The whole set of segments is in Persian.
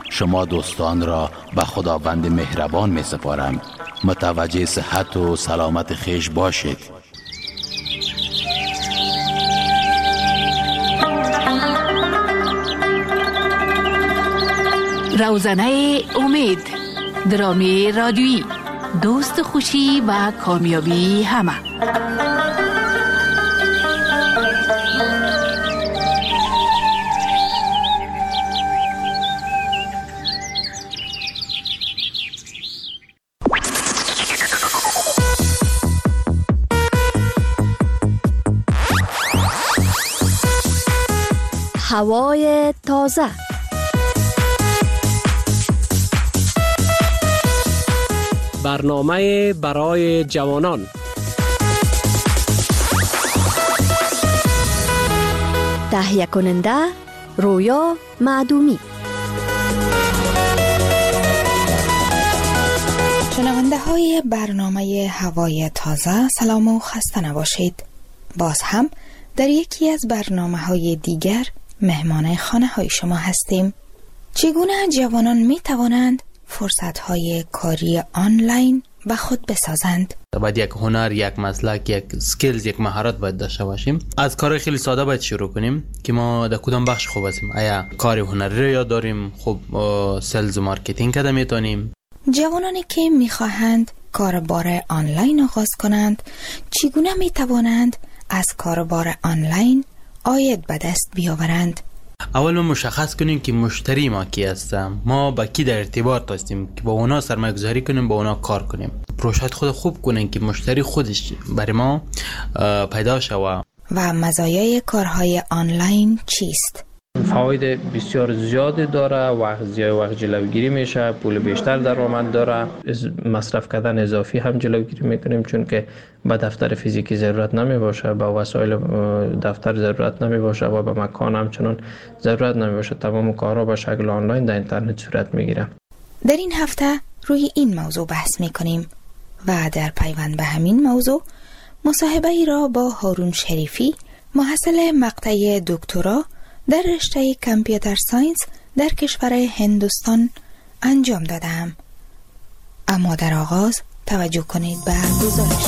شما دوستان را به خداوند مهربان می سپارم. متوجه صحت و سلامت خویش باشید. روزنه امید، درامی رادیویی، دوست خوشی و کامیابی همه. هوای تازه، برنامه برای جوانان. تهیه کننده رویا معدومی. شنونده های برنامه هوای تازه، سلام و خسته نباشید. باز هم در یکی از برنامه های دیگر مهمان خانه های شما هستیم. چگونه جوانان می توانند فرصت های کاری آنلاین به خود بسازند؟ باید یک هنر، یک مسلک، یک سکیلز، یک مهارت باید داشته باشیم. از کار خیلی ساده باید شروع کنیم که ما در کدام بخش خوب هستیم. آیا کار هنری رو یاد داریم؟ خب سلز و مارکتینگ کده میتونیم. جوانانی که میخواهند کاربار آنلاین آغاز کنند، چگونه میتوانند از کاربار آنلاین عاید به دست بیاورند؟ اول ما مشخص کنیم که مشتری ما کی هستن، ما با کی در ارتباط هستیم که با اونا سرمایه گذاری کنیم، با اونا کار کنیم. پروژه خود خوب کنیم که مشتری خودش برای ما پیدا شود. و مزایای کارهای آنلاین چیست؟ فواید بسیار زیادی داره. وقت جلوگیری میشه، پول بیشتر درآمد داره، مصرف کردن اضافی هم جلوگیری میکنیم، چون که به دفتر فیزیکی ضرورت نمی باشه، به وسایل دفتر ضرورت نمی باشه و به مکان هم چنان ضرورت نمی باشه. تمام کارها به شکل آنلاین در اینترنت صورت میگیره. در این هفته روی این موضوع بحث میکنیم و در پیوند به همین موضوع مصاحبه ای را با هارون شریفی، محصل مقطع دکترا در رشته کامپیوتر ساینس در کشور هندوستان انجام دادم. اما در آغاز توجه کنید به گزارش.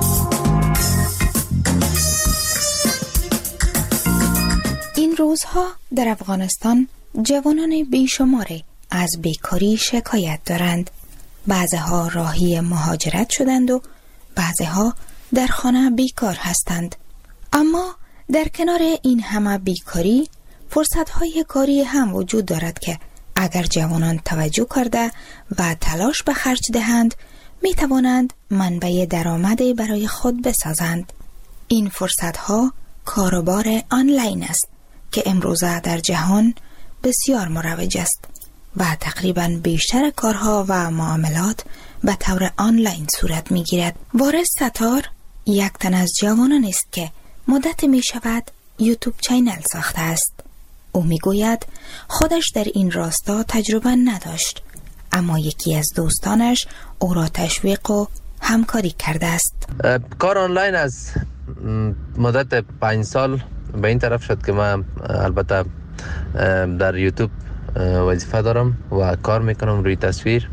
این روزها در افغانستان جوانان بیشماری از بیکاری شکایت دارند. بعضها راهی مهاجرت شدند و بعضها در خانه بیکار هستند. اما در کنار این همه بیکاری، فرصت‌های کاری هم وجود دارد که اگر جوانان توجه کرده و تلاش به خرج دهند، می توانند منبع درآمدی برای خود بسازند. این فرصت‌ها کاروبار آنلاین است که امروزه در جهان بسیار مروج است و تقریباً بیشتر کارها و معاملات به طور آنلاین صورت می گیرد. وارث ستار یک تن از جوانان است که مدت می شود یوتیوب چینل ساخته است. او می گوید خودش در این راستا تجربه نداشت، اما یکی از دوستانش او را تشویق و همکاری کرده است. کار آنلاین از مدت 5 سال به این طرف شد که من البته در یوتیوب وظیفه دارم و کار میکنم روی تصویر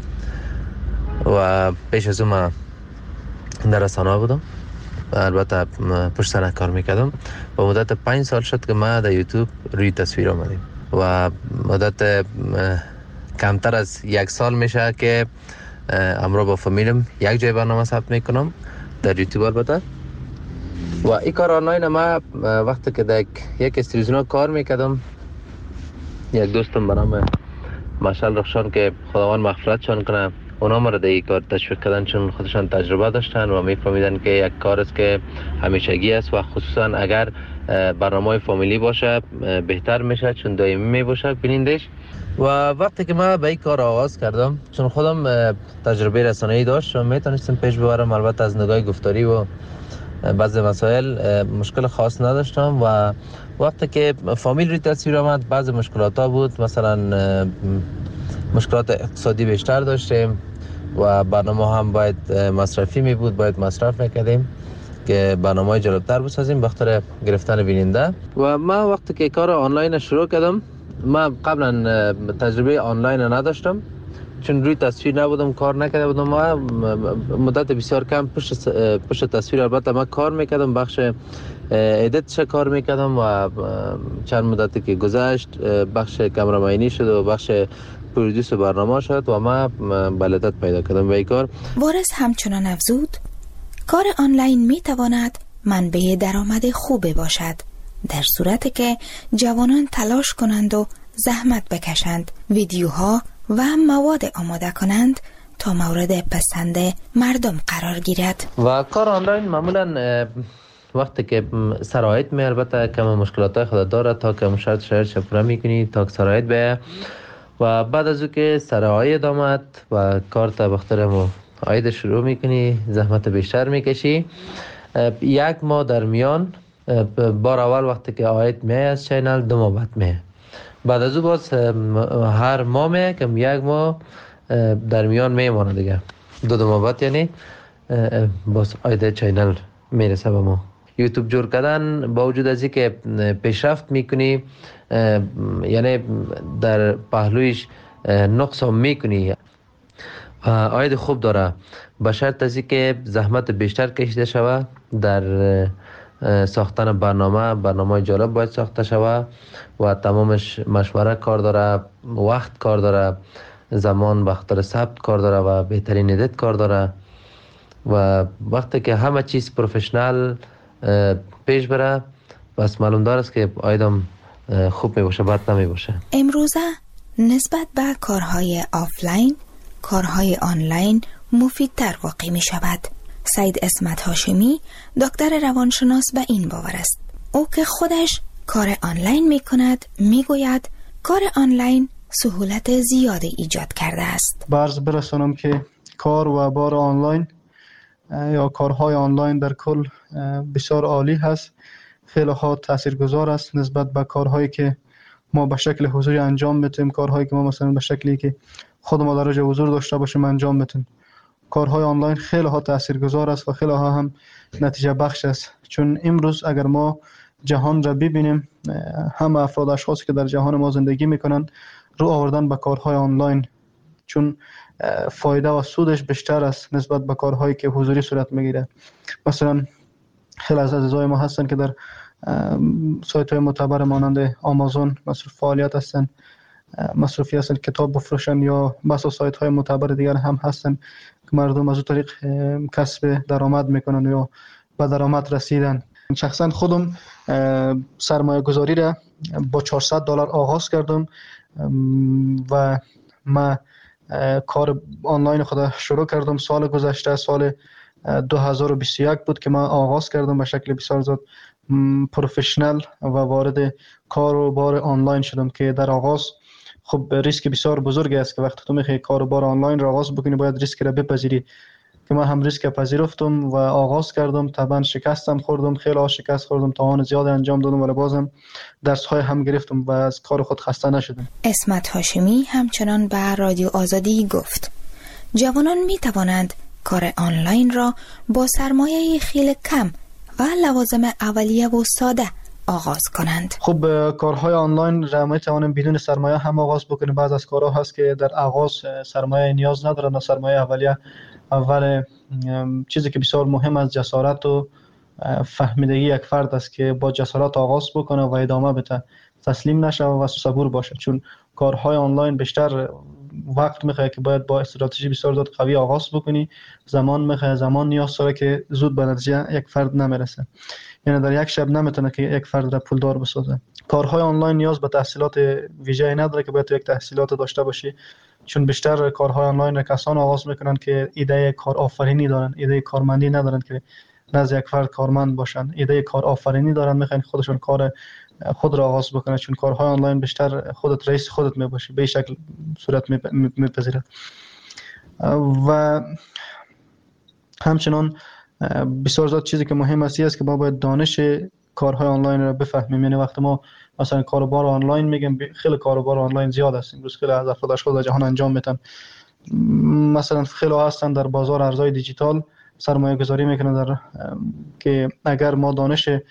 و پیش از اون من در رسانه بودم و البته پشت صحنه کار میکردم و مدت 5 سال شد که من در یوتیوب روی تصویر آمدیم و مدت کمتر از 1 سال میشه که امروز با فامیلم یک جای برنامه ثبت میکنم در یوتیوب. البته و این کار آنلاین ما وقتی که در یک استودیو کار میکردم، یک دوستم به نام مشعل رخشان که خداوند مغفرتشان کنه، اونا ما را در این کار تشویق کردن چون خودشان تجربه داشتن و میفهمیدن که یک کار است که همیشگی است و خصوصا اگر برنامه فامیلی باشه بهتر میشه چون دائمی میباشه بینندش. و وقتی که من به این کار آغاز کردم، چون خودم تجربه رسانه‌ای داشتم، میتونستم پیش ببرم. البته از نگاه گفتاری و بعضی مسائل مشکل خاص نداشتم و وقتی که فامیل روی تصویر آمد بعضی مشکلات ها بود، مثلا مشکلات اقتصادی بیشتر داشتیم و برنامه هم باید مصرفی می بود، باید مصرف میکردیم که برنامه جالبتر بسازیم بخاطر گرفتن بیننده. و من وقتی که کار آنلاین شروع کردم من قبلا تجربه آنلاین نداشتم، چون روی تصویر نبودم، کار نکرده بودم. ما مدت بسیار کم پشت تصویر البته من کار میکردم، بخش ادیتش کار میکردم و چند مدتی که گذشت بخش کامرامانی شد و بخش پرودوس برنامه شد و من بلدت پیدا کردم به این کار. وارث همچنان افزود کار آنلاین میتواند منبع درآمد خوبی باشد در صورتی که جوانان تلاش کنند و زحمت بکشند، ویدیوها و مواد آماده کنند تا مورد پسند مردم قرار گیرد. و کار آنلاین معمولا وقتی که شرایط می البته کم مشکلات خود داره تا که شرایط پوره میکنی تا که شرایط به و بعد از او که شرایط آمد و کار تا بخترم عاید شروع میکنی، زحمت بیشتر میکشی. یک ماه در میان بار اول وقتی که عاید می از چینل 2 ماه بعد می، بعد از او باز هر ماه می کم 1 ماه در میان میمانه دیگه، 2 ماه بعد یعنی باز عاید چینل میرسه به ما. یوتیوب جور کردن با وجود از اینکه پیشرفت میکنی، یعنی در پهلویش نقص هم میکنی، عاید خوب داره به شرط از اینکه زحمت بیشتر کشیده شود در ساختن برنامه جالب باید ساخته شود و تمامش مشوره کار داره، وقت کار داره، زمان بخاطر ثبت کار داره و بهترین ادیت کار داره و وقتی که همه چیز پروفشنال پیش بره بس معلوم داره است که عایدم خوب می باشه، بد نمی باشه. امروزه نسبت به کارهای آفلاین، کارهای آنلاین مفیدتر واقع می شود. سید اسمت هاشمی دکتر روانشناس به این باور است. او که خودش کار آنلاین می کند می گوید کار آنلاین سهولت زیادی ایجاد کرده است. برز برسانم که کار و بار آنلاین یا کارهای آنلاین در کل بسیار عالی هست، خیلی ها تاثیرگذار است نسبت به کارهایی که ما به شکل حضوری انجام میتیم، کارهایی که ما مثلا به شکلی که خود ما در جای حضور داشته باشیم انجام میتیم. کارهای آنلاین خیلی ها تاثیرگذار است و خیلی ها هم نتیجه بخش است، چون امروز اگر ما جهان را ببینیم، همه افراد اشخاصی که در جهان ما زندگی میکنن رو آوردن به کارهای آنلاین، چون فایده و سودش بیشتر است نسبت به کارهایی که حضوری صورت میگیره. مثلا خیلی از عزیزای ما هستن که در سایت های معتبر مانند آمازون مصروف فعالیت هستن، مصروفی هستن کتاب بفروشن، یا بسا سایت های معتبر دیگر هم هستن که مردم از اون طریق کسب درآمد میکنن یا به درآمد رسیدن. شخصا خودم سرمایه گذاری را با $400 آغاز کردم و ما کار آنلاین خود شروع کردم سال گذشته، سال 2021 بود که من آغاز کردم به شکل بسیار زیاد پروفشنال و وارد کار و بار آنلاین شدم که در آغاز خب ریسک بسیار بزرگی است که وقتی تو میخوای کار و بار آنلاین را آغاز بکنی باید ریسک را بپذیری، که من هم ریسک پذیرفتم و آغاز کردم. طبعا شکستم خوردم، خیلی شکست خوردم، تاوان زیاد انجام دادم ولی بازم درس های هم گرفتم و از کار خود خسته نشدم. اسمت هاشمی همچنان به رادیو آزادی گفت جوانان می توانند کار آنلاین را با سرمایه خیلی کم و لوازم اولیه و ساده آغاز کنند. خب کارهای آنلاین را می توانیم بدون سرمایه هم آغاز بکنیم. بعض از کارها هست که در آغاز سرمایه نیاز ندارن، سرمایه اولیه. اول چیزی که بسیار مهم است جسارت و فهمیدگی یک فرد است که با جسارت آغاز بکنه و ادامه بده، تسلیم نشه و صبور باشه، چون کارهای آنلاین بیشتر وقت میخواد که باید با استراتژی بسیار زیاد قوی آغاز بکنی، زمان میخواد، زمان نیاز داره که زود به نتیجه یک فرد نمیرسه، یعنی در یک شب نمیتونه که یک فرد را پولدار بسازه. کارهای آنلاین نیاز به تحصیلات ویژه‌ای نداره که باید یک تحصیلات داشته باشی، چون بیشتر کارهای آنلاین را کسان آغاز میکنن که ایده کار آفرینی دارن، ایده کارمندی ندارن که نزد یک فرد کارمند باشن، ایده کار آفرینی دارن، میخوان خودشون کار خود را آغاز بکنه، چون کارهای آنلاین بیشتر خودت رئیس خودت میباشی، به شکل صورت میپذیره. و همچنان بسیار زیاد چیزی که مهم است که ما باید دانش کارهای آنلاین را بفهمیم. یعنی وقتی ما مثلا کاروبار آنلاین میگیم، خیلی کاروبار آنلاین زیاد است امروز، خیلی از افراد اشخاص در جهان انجام میدن. مثلا خیلی هستن در بازار ارزهای دیجیتال سرمایه گذاری میکنن، در که اگر ما دانش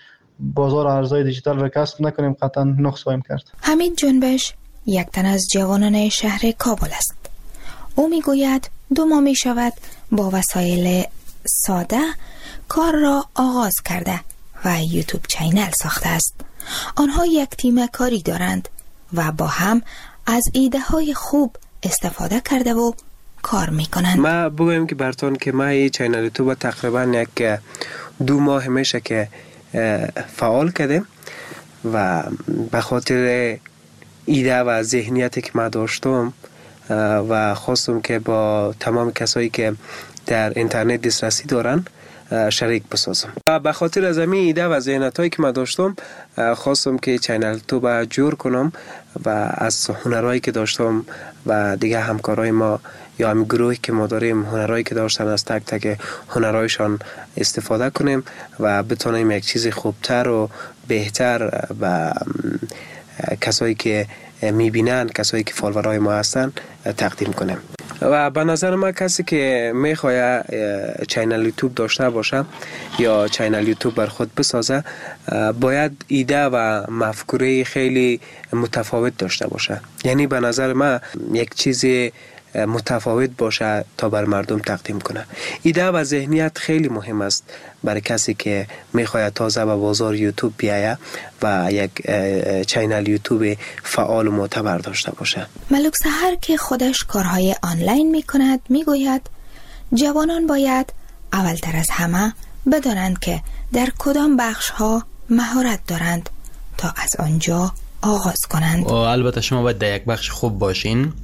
بازار ارزهای دیجیتال را کسب نکنیم قطعا نقص خواهیم کرد. حمید جنبش یک تن از جوانان شهر کابل است. او میگوید 2 ماه می شود با وسایل ساده کار را آغاز کرده و یوتیوب چینل ساخته است. آنها یک تیم کاری دارند و با هم از ایده های خوب استفاده کرده و کار میکنند. ما بگویم که براتون که ما این چینل یوتیوب تقریبا یک 2 ماه میشه که فعال کردیم و به خاطر ایده و ذهنیتی که ما داشتم و خواستم که با تمام کسایی که در اینترنت دسترسی دارن شریک بسازم و به خاطر از همین ایده و ذهنیتایی که ما داشتم خواستم که چینل یوتیوب جور کنم و از هنرهایی که داشتم و دیگه همکارای ما یا هم گروهی که ما داریم هنرهایی که داشتن از تک تک هنرهایشان استفاده کنیم و بتونیم یک چیز خوبتر و بهتر و کسایی که میبینن، کسایی که فالوورای ما هستن تقدیم کنیم. و به نظر من کسی که میخواد چینل یوتیوب داشته باشه یا چینل یوتیوب بر خود بسازه باید ایده و مفکوره خیلی متفاوت داشته باشه. یعنی به نظر من یک چیز متفاوت باشه تا بر مردم تقدیم کنه. ایده و ذهنیت خیلی مهم است برای کسی که میخواد تازه به بازار یوتیوب بیایه و یک چینل یوتیوب فعال و معتبر داشته باشه. ملک سحر که خودش کارهای آنلاین میکند میگوید جوانان باید اولتر از همه بدانند که در کدام بخشها مهارت دارند تا از آنجا آغاز کنند. البته شما باید در یک بخش خوب باشین.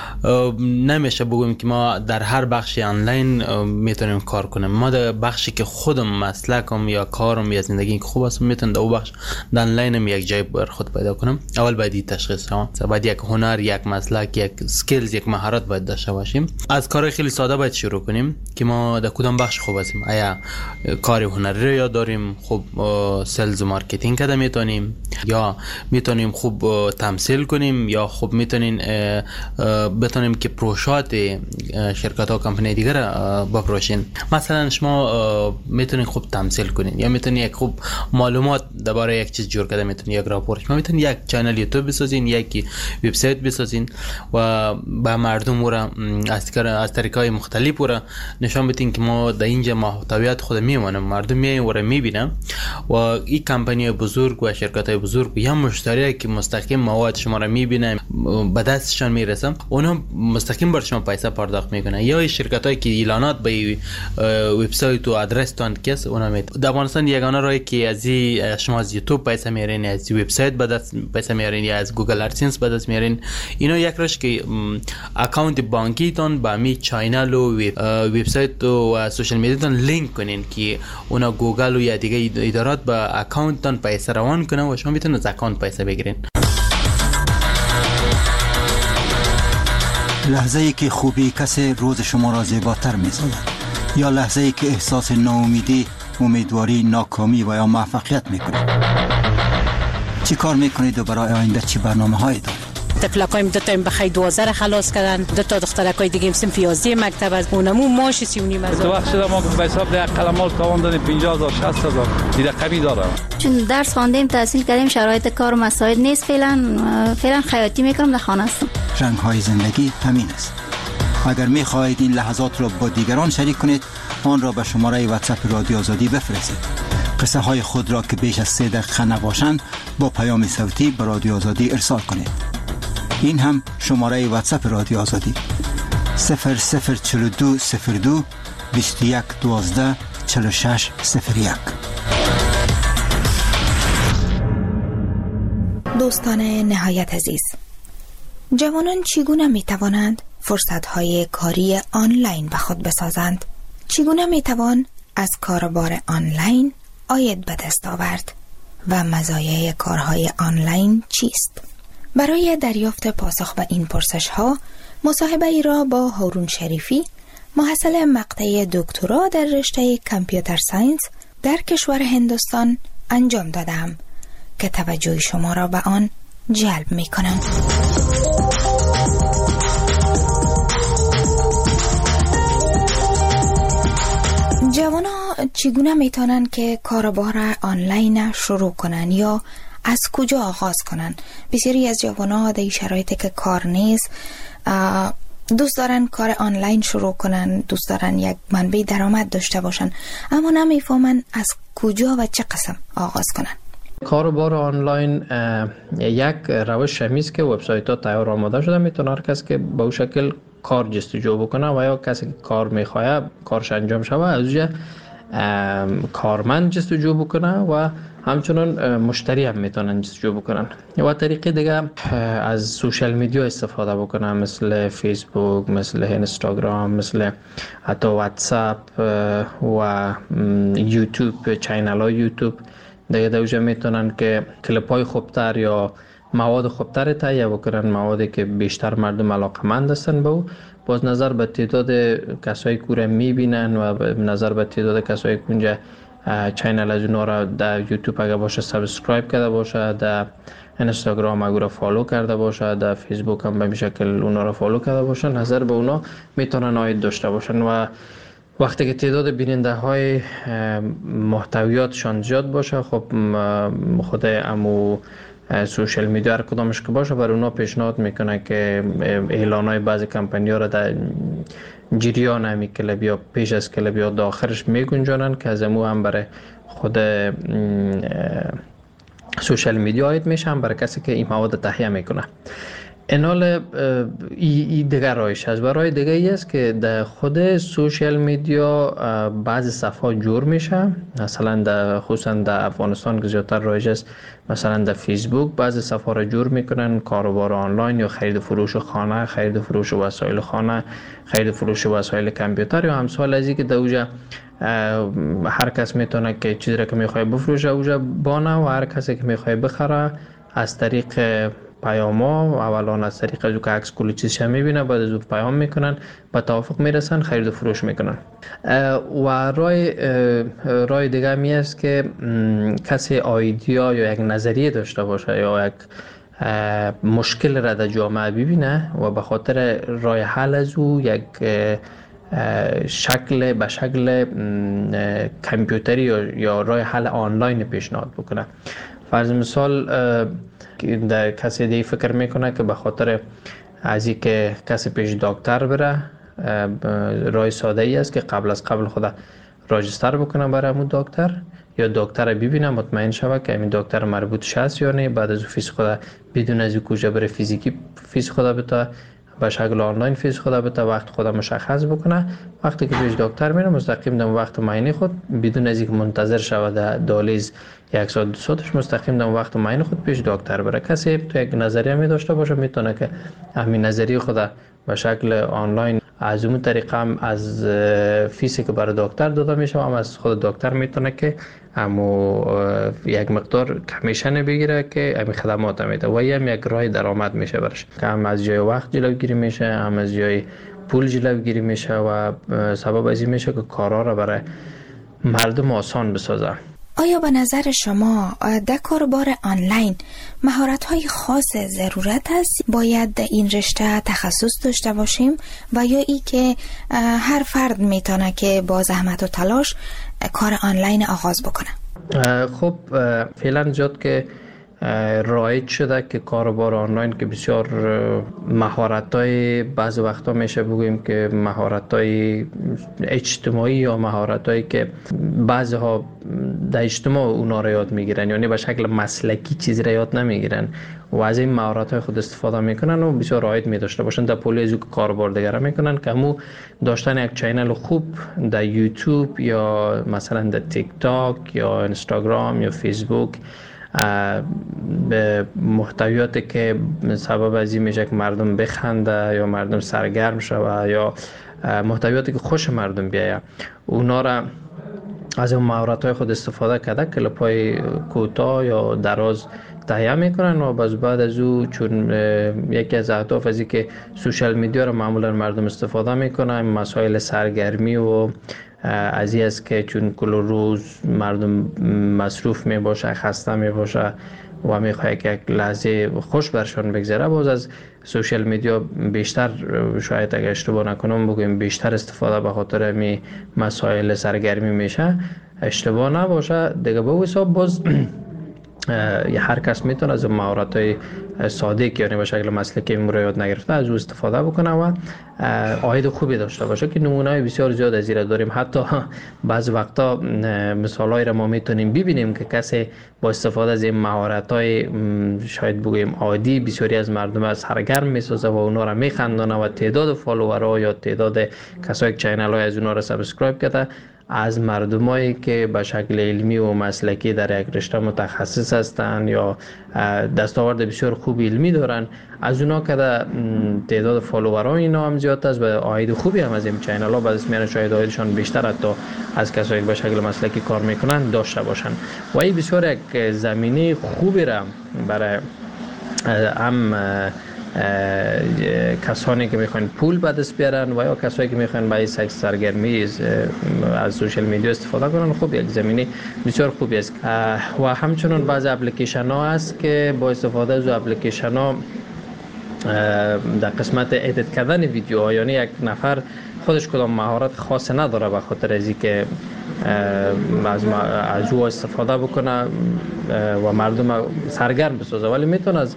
نمیشه بگویم که ما در هر بخش آنلاین میتونیم کار کنیم. ما در بخشی که خودم مسلکم یا کارم یا زندگی که خوب است میتونم در اون بخش در آنلاینم یک جای بر خود پیدا کنم. اول باید تشخیص ها، باید یک هنر، یک مسلک، یک سکیلز، یک مهارت باید داشته باشیم. از کار خیلی ساده باید شروع کنیم که ما در کدام بخش خوب هستیم. آیا کار هنری رو یاد داریم، خوب سلز و مارکتینگ کده میتونیم، یا میتونیم خوب تمثیل کنیم، یا خوب میتونیم بتونیم که پروژات شرکت ها کمپانی دیگر بپروشین. مثلا شما میتونین خوب تمثیل کنین یا میتونین یک خوب معلومات درباره یک چیز جور کرده میتونین یک راپورت، شما میتونین یک چنل یوتیوب بسازین، یک وبسایت بسازین و به مردم را از طریقای مختلف را نشان بدین که ما در اینجا محتویات خود میمونم، مردم میاین و را میبینن و این کمپانی بزرگ و شرکت های بزرگ یا مشتری که مستقیم مواد شما را میبینن به دستشان میرسن، اونا مستقیم بر شما پیسه پرداخت میکنن. یا شرکت هایی که اعلانات به وبسایت و آدرس تان کس اونا میده. در افغانستان یگانه راهی که از شما از یوتیوب پیسه میارین، از وبسایت به دست پیسه میارین یا از گوگل ادسنس به دست میارین، اینا یک روش که اکانت بانکی تان با می چینل و وبسایت و سوشال میدیا تان لینک کنین که اونا گوگل و یا دیگه ادارات با اکانت تان پیسه روان کنن و شما میتونید از اکانت پیسه بگیرین. لحظه ای که خوبی کسی روز شما را زیباتر می‌سازد، یا لحظه ای که احساس ناامیدی، امیدواری، ناکامی و یا موفقیت می‌کنید. چی کار می‌کنید و برای آینده چی برنامه‌هایی دارید؟ تفلقایم دو تا بخای 12 خلاص کردن، دو تا دخترکای دیگه هم صنف 11 مکتب از اونمو ماش 39 هزار. تو وقت شده ما به حساب ده قلمال تاوان دادیم 50000 60000 دیگه کمی داره. چون درس خواندیم، تحصیل کردیم، شرایط کار و مساعد نیست، فعلا خیاطی میکنم، در خانه هستم. رنگ‌های زندگی همین است. اگر می‌خواهید این لحظات را با دیگران شریک کنید، آن را به شماره واتساپ رادیو آزادی بفرستید. قصه های خود را که بیش از 3 دقیقه نباشند با پیام صوتی به رادیو آزادی ارسال کنید. این هم شماره واتساپ رادیو آزادی 004202 21 12 46 01. دوستان نهایت عزیز، جوانان چگونه می توانند فرصت‌های کاری آنلاین به خود بسازند؟ چگونه می توان از کاربار آنلاین عاید به دست آورد و مزایای کارهای آنلاین چیست؟ برای دریافت پاسخ به این پرسش‌ها مصاحبه ای را با هارون شریفی، محصل مقطع دکترا در رشته کامپیوتر ساینس در کشور هندوستان انجام دادم که توجه شما را به آن جلب می کنم. جوانا چگونه میتونن که کاربار آنلاین شروع کنن یا از کجا آغاز کنن؟ بسیاری از جوانان در شرایطی که کار نیست دوست دارن کار آنلاین شروع کنن، دوست دارن یک منبع درآمد داشته باشن، اما نمیفهمن از کجا و چه قسم آغاز کنن. کاروبار آنلاین یک روش همیست که وبسایت ها تیار آماده شده، میتونه هر کس که به اون شکل کار جستجو بکنه و یا کسی که کار میخواه کارش انجام شوه از اونجا کارمند جستجو بکنه و همچنان مشتری هم میتونن جستجو بکنن. و طریقه دیگه از سوشال میدیا استفاده بکنن، مثل فیسبوک، مثل اینستاگرام، مثل حتی واتساپ و یوتیوب، چینل های یوتیوب. دیگه دوجه میتونن که کلیپ های خوبتر یا مواد خوبتر تهیه بکنن، موادی که بیشتر مردم علاقمند هستن به او. باز نظر به تعداد کسایی که رو میبینن و نظر به تعداد کسایی که اونجا چینل از اونا را در یوتیوب اگه باشه سابسکرایب کرده باشه، در اینستاگرام اگه را فالو کرده باشه، در فیسبوک هم به این شکل اونا را فالو کرده باشه، نظر به اونا میتونن عاید داشته باشن. و وقتی که تعداد بیننده های محتویاتشان زیاد باشه، خب خود امو سوشال میدیا هر کدامش که باشه بر اونا پیشنهاد میکنه که اعلان های بعضی کمپانی ها را در جریان همی کلب یا پیش از کلب یا داخلش میگنجانن که از امو هم برای خود سوشال میدیا عاید میشه، هم برای کسی که این مواد تهیه میکنه. اینال ای دیگر رایش هست. برای دیگه ای است که در خود سوشال میدیا بعضی صفحات جور میشه، مثلا خصوصا در افغانستان که زیادتر رایج است، مثلا در فیسبوک بعضی صفحات را جور میکنن، کاروبار آنلاین یا خرید فروش خانه، خرید فروش وسایل خانه، خرید فروش وسایل کامپیوتر یا همسال از این که در اوجا هر کس میتونه که چیزی را که میخواد بفروشه اوجا بانه و هر کسی که میخواد بخره از طریق پیاما، اولا از طریق از که عکس کلی چیزش میبینه، بعد از اون پیام میکنن، با توافق میرسن، خرید و فروش میکنن. و رای دیگه می است که کسی آیدیا یا یک نظریه داشته باشه یا یک مشکل را در جامعه ببینه و به خاطر رای حل از او یک به شکل کامپیوتری یا رای حل آنلاین پیشنهاد بکنه. فرض مثال در کسی دیگه فکر میکنه که به خاطر از این که کسی پیش دکتر بره، رای ساده ای است که قبل خدا راجستر بکنه برای همون دکتر یا دکتر ببینه مطمئن شوه که همین دکتر مربوط است یا نه، بعد از فیس خدا بدون از کجا بره فیزیکی فیس خدا بتا به شکل آنلاین فیس خدا بتا وقت خدا مشخص بکنه. وقتی که پیش دکتر میره مستقیم در وقت معاینه خود بدون از اینکه منتظر شوه در دالیز یک ساعت دو ساعتش مستقیم در وقت معاینه خود پیش دکتر بره. کسی تو یک نظریه می داشته باشه میتونه که همین نظریه خدا به شکل آنلاین از اون طریقه هم از فیسی که برای دکتر داده میشه هم از خود دکتر میتونه که همو یک مقدار کمیشن بگیره که همین خدمات میده و هم یک راه درآمد میشه برش، که هم از جای وقت جلوگیری میشه، هم از جای پول جلوگیری میشه و سبب از این میشه که کارا را برای مردم آسان بسازه. آیا به نظر شما در کاربار آنلاین مهارت‌های خاص ضرورت است؟ باید در این رشته تخصص داشته باشیم و یا ای که هر فرد میتونه که با زحمت و تلاش کار آنلاین آغاز بکنه؟ خب فعلا زیاد که رایج شده که کاربار آنلاین که بسیار مهارت‌های بعض وقتا میشه بگوییم که مهارت‌های اجتماعی یا مهارت‌هایی که بعضی‌ها در اجتماع اونا را یاد میگیرن، یعنی به شکل مسلکی چیزی را یاد نمیگیرن و از این مهارت‌های خود استفاده میکنن و بسیار عاید می‌داشته باشن در پولی از کاربار دیگر میکنن که همو داشتن یک چینل خوب در یوتیوب یا مثلا در تیک تاک یا اینستاگرام یا فیسبوک به محتویاتی که سبب از این میشه که مردم بخنده یا مردم سرگرم شوه یا محتویاتی که خوش مردم بیایه، اونا را از اون مهارت‌های خود استفاده کرده کلیپ‌های کوتاه یا دراز تهیه میکنن و بعد از او چون یکی از اهداف از این که سوشال میدیا رو معمولا مردم استفاده میکنن، مسائل سرگرمی و از این است که چون کل روز مردم مصروف می باشه، خسته می باشه و میخواه که یک لحظه خوش برشان بگذره، باز از سوشال میدیا بیشتر، شاید اگه اشتباه نکنم بگویم بیشتر استفاده به خاطر می مسائل سرگرمی میشه. اشتباه نباشه دیگه. به حساب باز هر کس میتونه از مهارت‌های ساده که یعنی به شکل مسلکی امروز یاد نگرفته از او استفاده بکنه و عاید خوبی داشته باشه که نمونه‌های بسیار زیاد از این داریم. حتی بعض وقتا مثالایی را ما میتونیم ببینیم که کسی با استفاده از این مهارت‌های شاید بگوییم عادی بسیاری از مردم از سرگرم میسازه و اونا را میخندانه و تعداد فالوورها یا تعداد کسایی که چینل‌های از اونا را سابسکرایب کرده از مردمایی که به شکل علمی و مسلکی در یک رشته متخصص هستند یا دستاورد بسیار خوب علمی دارن، از اونا که تعداد فالوورها اینا هم زیاد است و عاید خوبی هم از این چینل ها بعد میان شاید عایدشان بیشتر حتی از کسایی که به شکل مسلکی کار میکنن داشته باشن. و این بسیار یک زمینه خوبی را برای هم کسانی که میخوان پول به دست بیارن و یا کسایی که میخوان برای سرگرمی از سوشال میدیا استفاده کنن، خب یک زمینه بسیار خوبی است. و همچنین بعضی اپلیکیشن ها هست که با استفاده از اپلیکیشن ها در قسمت ادیت کردن ویدیوها، یعنی یک نفر خودش کدام مهارت خاص نداره به خاطر از اینکه از او استفاده بکنه و مردم سرگرم بسازه، ولی میتونه از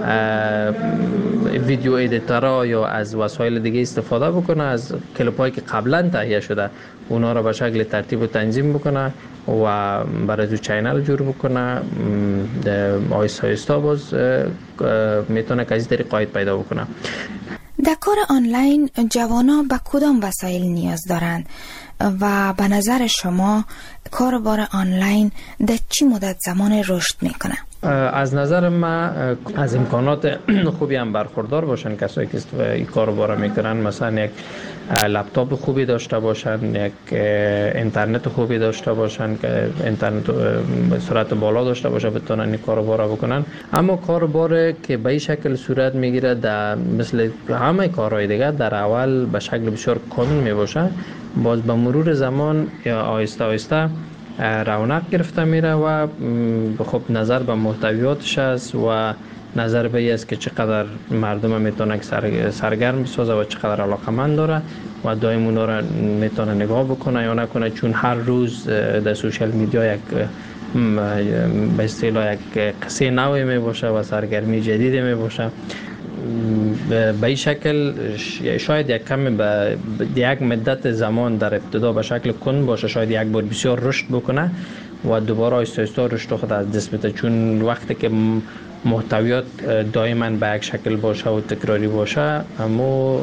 ویدیو ادیتورها یا از وسایل دیگه استفاده بکنه، از کلیپ هایی که قبلا تهیه شده اونا را به شکل ترتیب و تنظیم بکنه و برای تو چینل جور بکنه. آیستا آیستا باز میتونه که از این طریق عاید پیدا بکنه. در کار آنلاین جوانان به کدام وسایل نیاز دارند و به نظر شما کاربار آنلاین در چی مدت زمان رشد میکنه؟ از نظر من از امکانات خوبی هم برخوردار باشن کسایی که این کارو میکنن، مثلا یک لپتاپ خوبی داشته باشن، یک اینترنت خوبی داشته باشن که اینترنت به سرعت بالا داشته باشه بتونن این کارو بکنن. اما کاربار که به این شکل صورت میگیره در مثل همه کارهای دیگه در اول به شکل بسیار کامل میباشه، باز به مرور زمان یا آهسته آهسته رونق گرفته میره و خب نظر به محتویاتش است و نظر به این است که چقدر مردم میتونه سرگرم بسازه و چقدر علاقمند داره و دائم اونا را میتونه نگاه بکنه یا نکنه، چون هر روز در سوشال میدیا یک به اصطلاح یک قصه نوی می باشه و سرگرمی جدیدی می باشه. به این شکل شاید یک کمی به یک مدت زمان در ابتدا به شکل کند باشه، شاید یک بار بسیار رشد بکنه و دوباره آهسته آهسته رشد خود از دست بده، چون وقتی که محتویات دائما به یک شکل باشه و تکراری باشه اما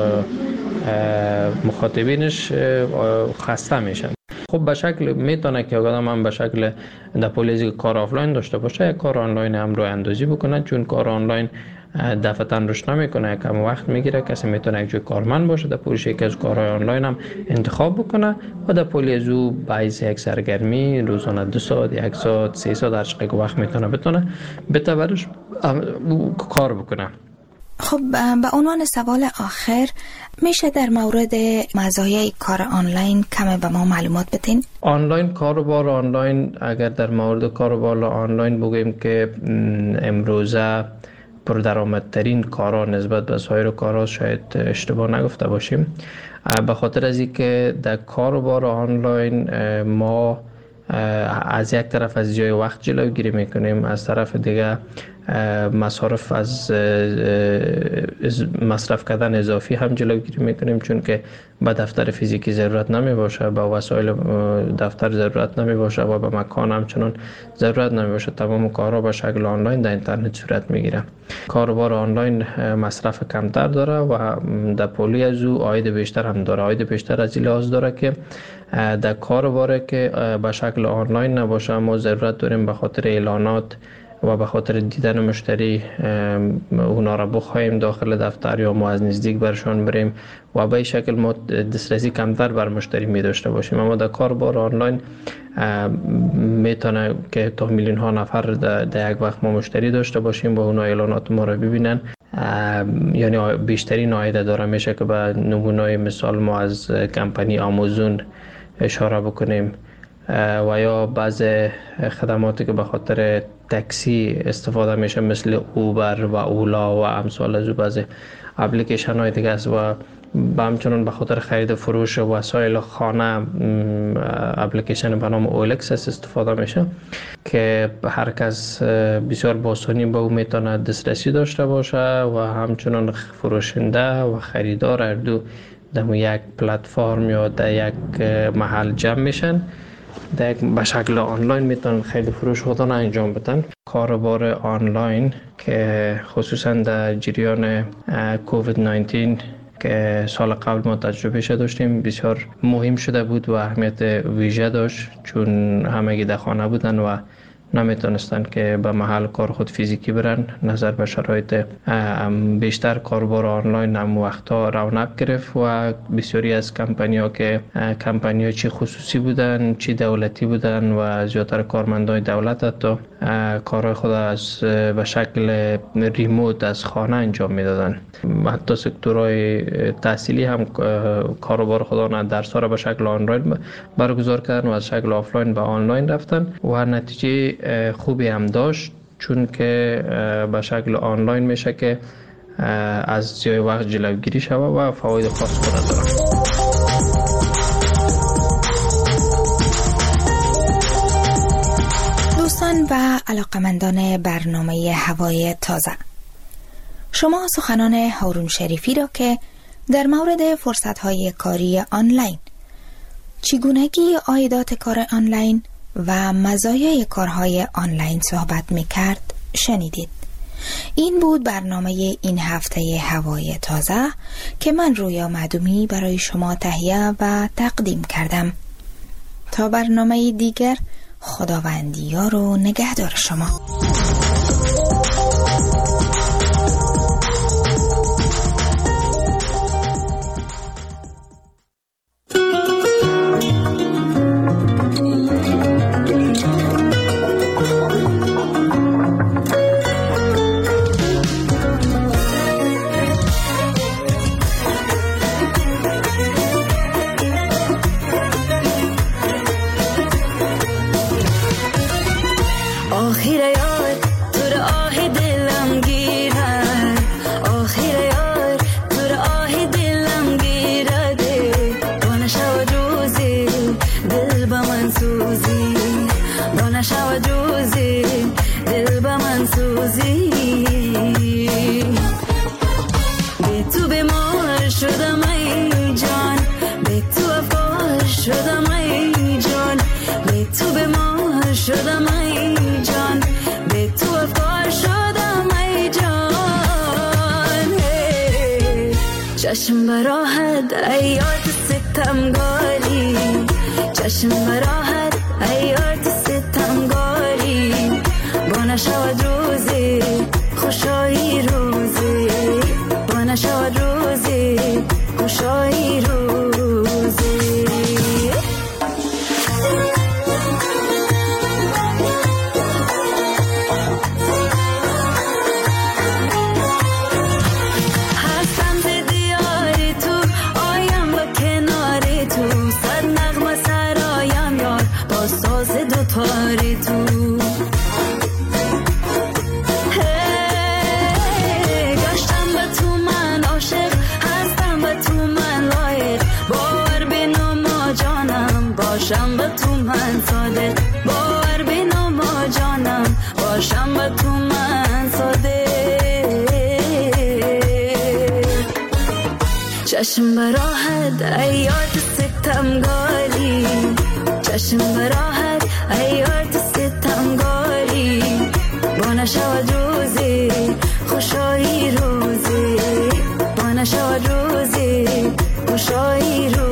مخاطبینش خسته میشن. خب به شکل میتونه که آدم هم به شکل در پولیزی کار آفلاین داشته باشه، یک کار آنلاین هم رو اندازی بکنه، چون کار آنلاین دفعتاً رشد نمیکنه، کم وقت میگیره. کسی میتونه یک جای کارمند باشه در پولیش یک از کارهای آنلاین هم انتخاب بکنه و در پولیز او باعث یک سرگرمی روزانه 2 ساعت 1 ساعت 3 ساعت هر چقدر وقت بتونه بتورش کار بکنه. خب به عنوان سوال آخر میشه در مورد مزایای کار آنلاین کم به ما معلومات بدین؟ آنلاین کاروبار آنلاین، اگر در مورد کاروبار آنلاین بگوییم که امروزه پردرآمدترین کارا نسبت به سایر کارها شاید اشتباه نگفته باشیم، به خاطر از اینکه در کاروبار آنلاین ما از یک طرف از جای وقت جلوگیری میکنیم، از طرف دیگه مصارف از مصرف کردن اضافی هم جلوگیری میکنیم، چون که به دفتر فیزیکی ضرورت نمی باشه، به وسایل دفتر ضرورت نمی باشه و به مکان همچنان ضرورت نمی باشه. تمام کارها به شکل آنلاین در اینترنت صورت میگیره. کاروبار آنلاین مصرف کمتر داره و در پولی از او عاید بیشتر هم داره. عاید بیشتر از این لحاظ داره که در کاروبار که به شکل آنلاین نباشه ما ضرورت داریم به خاطر اعلانات و به خاطر دیدن مشتری اونا را بخوایم داخل دفتر یا ما از نزدیک برشان بریم و به این شکل ما دسترسی کمتر بر مشتری می داشته باشیم. اما در کاربار آنلاین میتونه که تا میلیون ها نفر در یک وقت ما مشتری داشته باشیم و اونا اعلانات ما را ببینن، یعنی بیشترین عاید داره. میشه که به نمونه مثال ما از کمپانی آمازون اشاره بکنیم و یا بعض خدماتی که به خاطر تاکسی استفاده میشه مثل اوبر و اولا و امثال از بعض اپلیکیشن های دیگه است و و همچنان به خاطر خرید فروش وسایل خانه اپلیکیشن به نام اولکس استفاده میشه که هر کس بسیار با آسانی به او میتونه دسترسی داشته باشه و همچنان فروشنده و خریدار هر دو در یک پلتفرم یا در یک محل جمع میشن، به شکل آنلاین میتونن خرید فروش خودشون انجام بدن. کاروبار آنلاین که خصوصا در جریان کووید 19 که سال قبل ما تجربه داشتیم بسیار مهم شده بود و اهمیت ویژه داشت، چون همگی در خانه بودن و نمیتونستن که به محل کار خود فیزیکی برن. نظر به شرایط بیشتر کاروبار آنلاین هم وقتا رونق گرفت و بسیاری از کمپانی‌ها که کمپانی‌ها چی خصوصی بودن چی دولتی بودن و زیادتر کارمندان دولت حتی کارهای خود از به شکل ریموت از خانه انجام میدادن. حتی سکتورهای تحصیلی هم کاروبار خودشان درس‌ها را به شکل آنلاین برگزار کردن و از شکل آفلاین به آنلاین رفتن و نتیجه خوبی هم داشت، چون که به شکل آنلاین میشه که از ضیاع وقت جلوگیری شود و فواید خاص خود داره. دوستان و علاقمندان برنامه هوای تازه، شما سخنان هارون شریفی را که در مورد فرصت‌های کاری آنلاین، چگونگی عایدات کار آنلاین و مزایای کارهای آنلاین صحبت می‌کرد شنیدید. این بود برنامه این هفته هوای تازه که من رویا معدومی برای شما تهیه و تقدیم کردم. تا برنامه دیگر، خداوندیار و نگهدار شما. چشم براحت ایات ستمگاری، چشم براحت ایات ستمگاری، با نشود روزی خوشایی روزی، با نشود روزی خوشایی روزی. گشتم به تو من عاشق، هستم به تو من لایق، باور بینو ما جانم باشم به تو من صادق، باور بینو ما جانم باشم به تو من صادق. چشم براحت ایات ستمگاری، چشم براحت ایات ستمگاری، با نشود روزی خوشایی روزی، با نشود روزی خوشایی روزی.